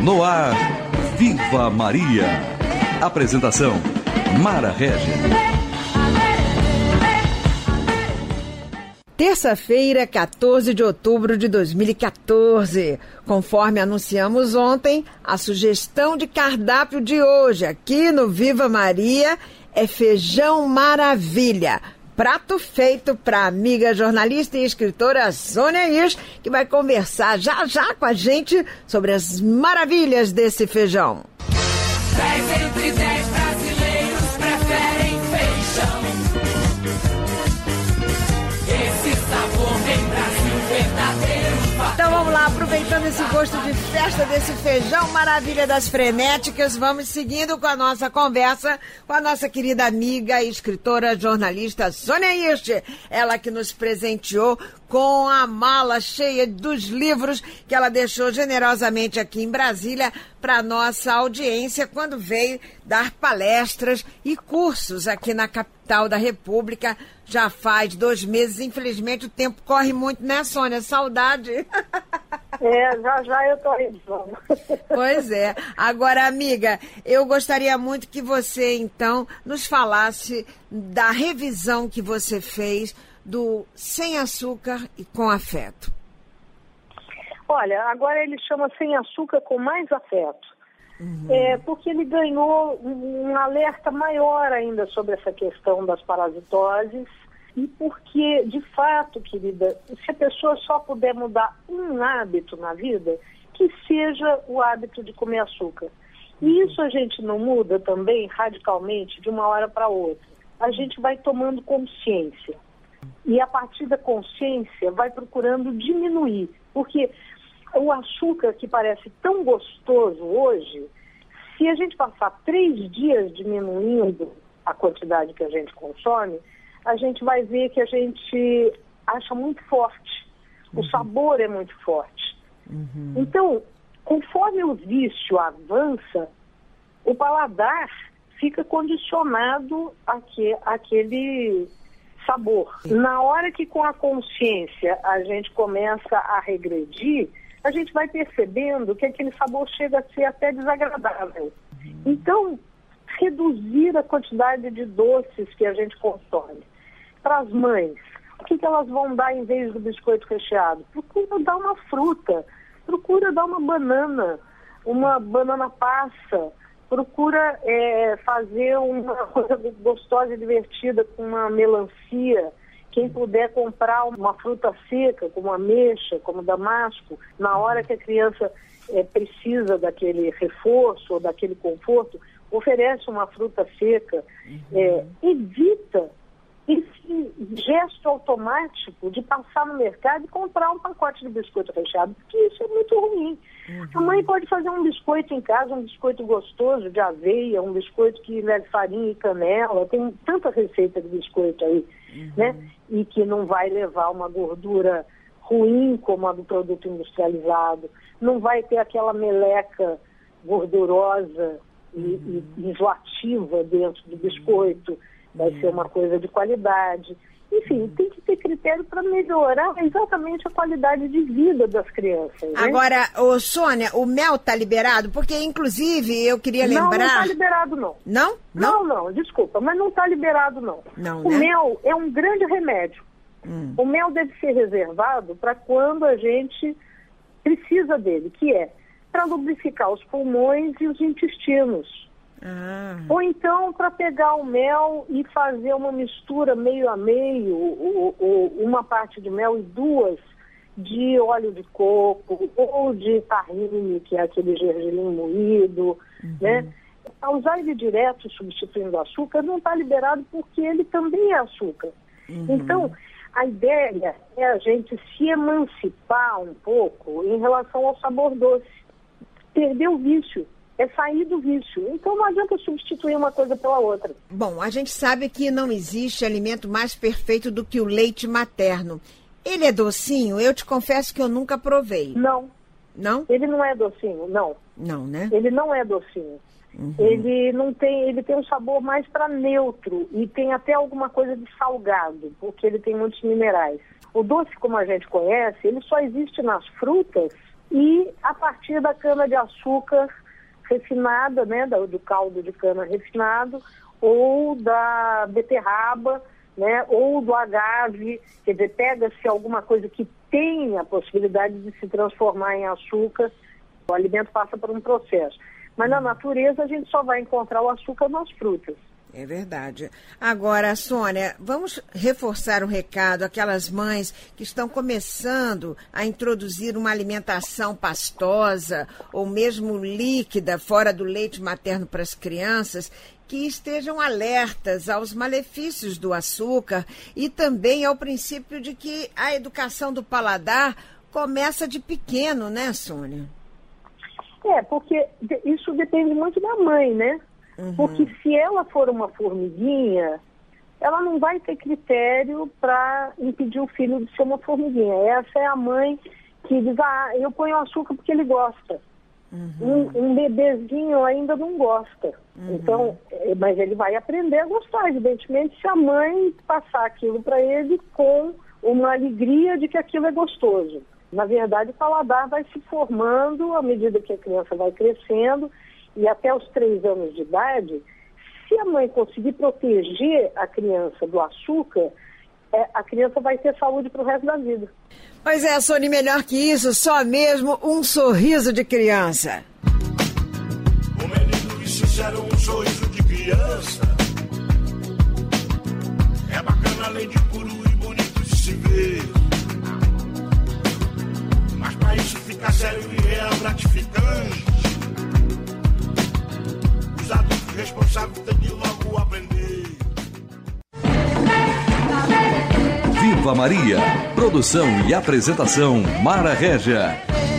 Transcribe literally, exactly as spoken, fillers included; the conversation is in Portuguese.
No ar, Viva Maria. Apresentação, Mara Regis. Terça-feira, quatorze de outubro de dois mil e quatorze. Conforme anunciamos ontem, a sugestão de cardápio de hoje aqui no Viva Maria é feijão maravilha. Prato feito para a amiga jornalista e escritora Sônia Hirsch, que vai conversar já já com a gente sobre as maravilhas desse feijão. dez entre dez brasileiros preferem feijão. Esse sabor vem Brasil verdadeiro. Então vamos lá, aproveitando esse gosto de festa desse feijão maravilha das frenéticas, vamos seguindo com a nossa conversa com a nossa querida amiga e escritora jornalista Sônia Hirsch, ela que nos presenteou com a mala cheia dos livros que ela deixou generosamente aqui em Brasília para nossa audiência quando veio dar palestras e cursos aqui na capital da República. Já faz dois meses, infelizmente o tempo corre muito, né, Sônia? Saudade. É, já já eu tô revisando. Pois é. Agora, amiga, eu gostaria muito que você, então, nos falasse da revisão que você fez do Sem Açúcar e com Afeto. Olha, agora ele chama Sem Açúcar com Mais Afeto. Uhum. É, porque ele ganhou um alerta maior ainda sobre essa questão das parasitoses e porque, de fato, querida, se a pessoa só puder mudar um hábito na vida, que seja o hábito de comer açúcar. E isso a gente não muda também radicalmente de uma hora para outra. A gente vai tomando consciência e a partir da consciência vai procurando diminuir, porque o açúcar que parece tão gostoso hoje, se a gente passar três dias diminuindo a quantidade que a gente consome, a gente vai ver que a gente acha muito forte. Uhum. O sabor é muito forte. Uhum. Então, conforme o vício avança, o paladar fica condicionado àque, àquele sabor. Na hora que com a consciência a gente começa a regredir, a gente vai percebendo que aquele sabor chega a ser até desagradável. Então, reduzir a quantidade de doces que a gente consome. Para as mães, o que, que elas vão dar em vez do biscoito recheado? Procura dar uma fruta, procura dar uma banana, uma banana passa, procura é, fazer uma coisa gostosa e divertida com uma melancia. Quem puder comprar uma fruta seca, como ameixa, como damasco, na hora que a criança é, precisa daquele reforço ou daquele conforto, oferece uma fruta seca. Uhum. É, evita esse gesto automático de passar no mercado e comprar um pacote de biscoito recheado, porque isso é muito ruim. Uhum. A mãe pode fazer um biscoito em casa, um biscoito gostoso de aveia, um biscoito que leve farinha e canela, tem tanta receita de biscoito aí, uhum. né? E que não vai levar uma gordura ruim como a do produto industrializado, não vai ter aquela meleca gordurosa e, uhum. e enjoativa dentro do biscoito, vai uhum. ser uma coisa de qualidade. Enfim, tem que ter critério para melhorar exatamente a qualidade de vida das crianças. Né? Agora, ô, Sônia, o mel está liberado? Porque, inclusive, eu queria lembrar... Não, não está liberado, não. Não? Não, não, não desculpa, mas não está liberado, não. não o né? mel é um grande remédio. Hum. O mel deve ser reservado para quando a gente precisa dele, que é para lubrificar os pulmões e os intestinos. Ah. Ou então para pegar o mel e fazer uma mistura meio a meio, ou, ou, uma parte de mel e duas de óleo de coco, ou de tahine, que é aquele gergelim moído, uhum. né? Usar ele direto substituindo o açúcar não está liberado porque ele também é açúcar. Uhum. Então, a ideia é a gente se emancipar um pouco em relação ao sabor doce. Perder o vício. É sair do vício. Então não adianta substituir uma coisa pela outra. Bom, a gente sabe que não existe alimento mais perfeito do que o leite materno. Ele é docinho? Eu te confesso que eu nunca provei. Não. Não? Ele não é docinho, não. Não, né? Ele não é docinho. Uhum. Ele não tem, ele tem um sabor mais para neutro e tem até alguma coisa de salgado, porque ele tem muitos minerais. O doce, como a gente conhece, ele só existe nas frutas e a partir da cana-de-açúcar refinada, né, do caldo de cana refinado, ou da beterraba, né, ou do agave, quer dizer, pega-se alguma coisa que tem a possibilidade de se transformar em açúcar, o alimento passa por um processo. Mas na natureza a gente só vai encontrar o açúcar nas frutas. É verdade. Agora, Sônia, vamos reforçar o recado àquelas mães que estão começando a introduzir uma alimentação pastosa ou mesmo líquida fora do leite materno para as crianças, que estejam alertas aos malefícios do açúcar e também ao princípio de que a educação do paladar começa de pequeno, né, Sônia? É, porque isso depende muito da mãe, né? Uhum. Porque se ela for uma formiguinha, ela não vai ter critério para impedir o filho de ser uma formiguinha. Essa é a mãe que diz, ah, eu ponho açúcar porque ele gosta. Uhum. Um, um bebezinho ainda não gosta. Uhum. Então, mas ele vai aprender a gostar, evidentemente, se a mãe passar aquilo para ele com uma alegria de que aquilo é gostoso. Na verdade, o paladar vai se formando à medida que a criança vai crescendo. E até os três anos de idade, se a mãe conseguir proteger a criança do açúcar, é, a criança vai ter saúde para o resto da vida. Pois é, Sônia, melhor que isso, só mesmo um sorriso de criança. O menino e sincero, um sorriso de criança. É bacana além de puro e bonito de se ver. Mas para isso ficar sério e real gratificante, adultos responsáveis têm que logo aprender. Viva Maria! Produção e apresentação Mara Régia.